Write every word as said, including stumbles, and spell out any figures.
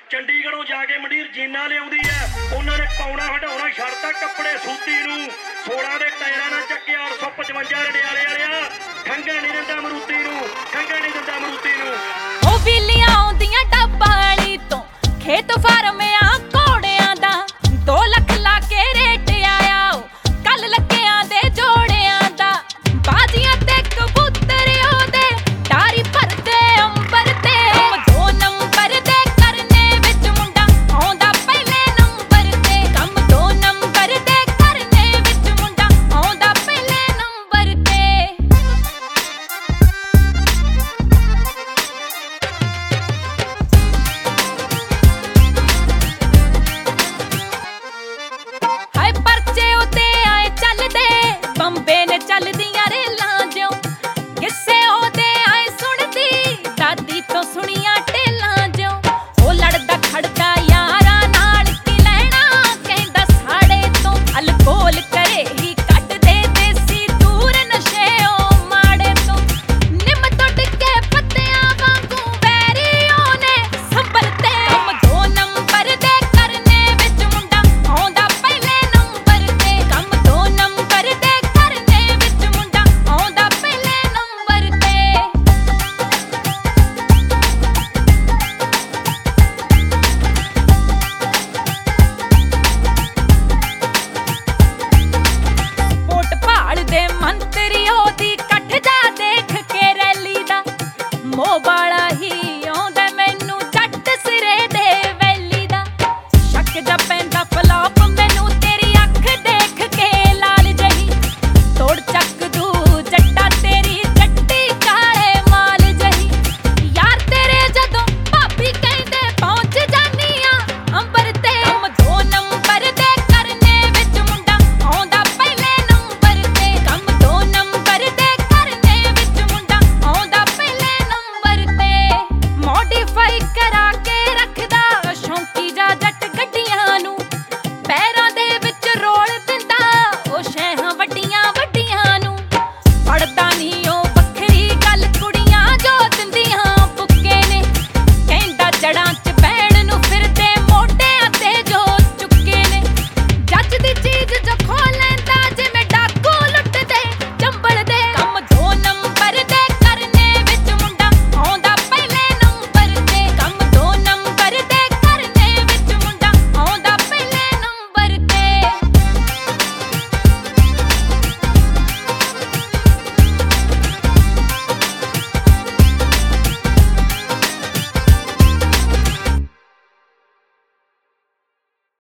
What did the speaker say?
ਚੰਡੀਗੜ੍ਹੋਂ ਜਾ ਕੇ ਮੰਡੀਰ ਜੀਨਾ ਲਿਆਉਂਦੀ ਐ। ਉਹਨਾਂ ਨੇ ਕੌਣਾ ਹਟਾਉਣਾ ਛੱਡਤਾ ਕੱਪੜੇ ਸੂਤੀ ਨੂੰ। ਸੋਲਾਂ ਦੇ ਟਾਇਰਾਂ ਨਾਲ ਚੱਕਿਆ ਅੱਠ ਸੌ ਪਚਵੰਜਾ ਰੜਿਆਲੇ ਵਾਲਿਆ। ਖੰਘਣ ਨਹੀਂ ਦਿੰਦਾ ਮਰੂਤੀ ਨੂੰ, ਖੰਘਣ ਨਹੀਂ ਦਿੰਦਾ ਮਰੂਤੀ ਨੂੰ। ਉਹ ਵੀਲੀਆਂ ਆਉਂਦੀਆਂ ਡੱਬਾ ਵਾਲੀ ਤੋਂ ਖੇਤ ਫਾਰਮ ਆ ਘੋੜਿਆਂ ਦਾ। ਦੋ ਲੱਖ ਲਾ ਕੇ ਰੇਟ ਆਇਆ ਕੱਲ ਲੱਗਿਆਂ ਦੇ ਜੋੜਿਆਂ ਦਾ। ਬਾਜ਼ੀਆਂ ਤੇ ਕਬੂਤਰ ਉਹਦੇ ਟਾਰੀ ਭਰਦੇ ਅੰਬਰ ਤੇ। ਦੋ ਨੰਬਰ ਦੇ ਕਰਨੇ ਵਿੱਚ ਮੁੰਡਾ ਆਉਂਦਾ ਪਹਿਲੇ ਨੰਬਰ ਤੇ। ਕੰਮ ਦੋ ਨੰਬਰ ਦੇ ਕਰਨੇ ਵਿੱਚ ਮੁੰਡਾ ਆਉਂਦਾ ਪਹਿਲੇ ਨੰਬਰ ਤੇ। ਹਾਏ ਪਰਚੇ ਉਤੇ ਆਏ ਚੱਲਦੇ ਬੰਬੇ ਨੇ ਚੱਲਦੀਆਂ ਰੇਲਾਂ ਜਿਉਂ। ਕਿਸੇ ਉਹਦੇ ਆਏ ਸੁਣਦੀ ਦਾਦੀ ਤੋਂ ਸੁਣੀਆਂ ਟੇਲਾਂ ਜਿਉਂ। ਉਹ ਲੜਦਾ ਖੜਦਾ ਯਾਰਾਂ ਨਾਲ ਕੀ ਲੈਣਾ ਕਹਿੰਦਾ ਸਾੜੇ ਤੋਂ। ਅਲਕੋਲ ਕਰੇ ਹੀ ਕੱਢਦੇ ਦੇਸੀ ਦੂਰ ਨਸ਼ੇ ਉਹ ਮਾੜੇ ਤੋਂ। ਨਿੰਮ ਤੋਂ ਡਿੱਗੇ ਪੱਤਿਆਂ ਵਾਂਗੂ ਵੈਰੀ ਉਹਨੇ ਸੰਭਲ ਤੇ। ਕੰਮ ਦੋ ਨੰਬਰ ਦੇ ਕਰਨੇ ਵਿੱਚ ਮੁੰਡਾ ਆਉਂਦਾ ਪਹਿਲੇ ਨੰਬਰ ਤੇ। ਕੰਮ ਦੋ ਨੰਬਰ ਦੇ ਕਰਨੇ ਵਿੱਚ ਮੁੰਡਾ ਆਉਂਦਾ ਪਹਿਲੇ ਨੰਬਰ ਤੇ। ਵੋਟ ਭਾਲਦੇ ਮੰਤਰੀ ਉਹਦੀ ਕੱਠ ਜਾ ਦੇਖ ਕੇ ਰੈਲੀ ਦਾ। ਮੋਹ ਵਾਲਾ ਹੀ ਆਉਂਦਾ ਮੈਨੂੰ ਜੱਟ ਸਿਰੇ ਦੇ ਵੈਲੀ ਦਾ। ਸ਼ੱਕ ਜਾ ਪੈਂਦਾ ਫਲਾਪ ਮੈਨੂੰ ਤੇਰੀ ਅੱਖ ਦੇਖ ਕੇ ਲਾਲ ਜਹੀ। ਤੋੜ ਚੱਕ ਦੂ ਜੱਟਾ ਤੇਰੀ ਜੱਟੀ ਕਾਲੇ ਮਾਲ ਜਹੀ। ਯਾਰ ਤੇਰੇ ਜਦੋਂ ਭਾਬੀ ਕਹਿੰਦੇ ਪਹੁੰਚ ਜਾਨੀ ਆ ਅੰਬਰ ਤੇ। ਕੰਮ ਦੋ ਨੰਬਰ ਦੇ ਕਰਨੇ ਵਿੱਚ ਮੁੰਡਾ ਆਉਂਦਾ ਪਹਿਲੇ ਨੰਬਰ ਤੇ। ਕੰਮ ਦੋ ਨੰਬਰ ਦੇ ਕਰਨੇ ਵਿੱਚ ਮੁੰਡਾ ਆਉਂਦਾ ਪਹਿਲੇ ਨੰਬਰ ਤੇ। ਮੋਡੀਫਾਈ ਕਰਾ ਕੇ ਰੱਖਦਾ ਸ਼ੌਂਕੀ ਜਾ ਜੱਟ ਗੱਡੀਆਂ ਨੂੰ। ਪੈਰਾਂ ਦੇ ਵਿੱਚ ਰੋਲ ਦਿੰਦਾ ਉਹ ਸ਼ਹਿਹਾਂ ਵੱਡੀਆਂ ਵੱਡੀਆਂ ਨੂੰ। ਪੜਦਾ ਨਹੀਂ ਉਹ ਵੱਖਰੀ ਗੱਲ ਕੁੜੀਆਂ ਜੋ ਦਿੰਦੀਆਂ ਪੁੱਕੇ ਨੇ। ਕਹਿੰਦਾ ਜੜਾਂ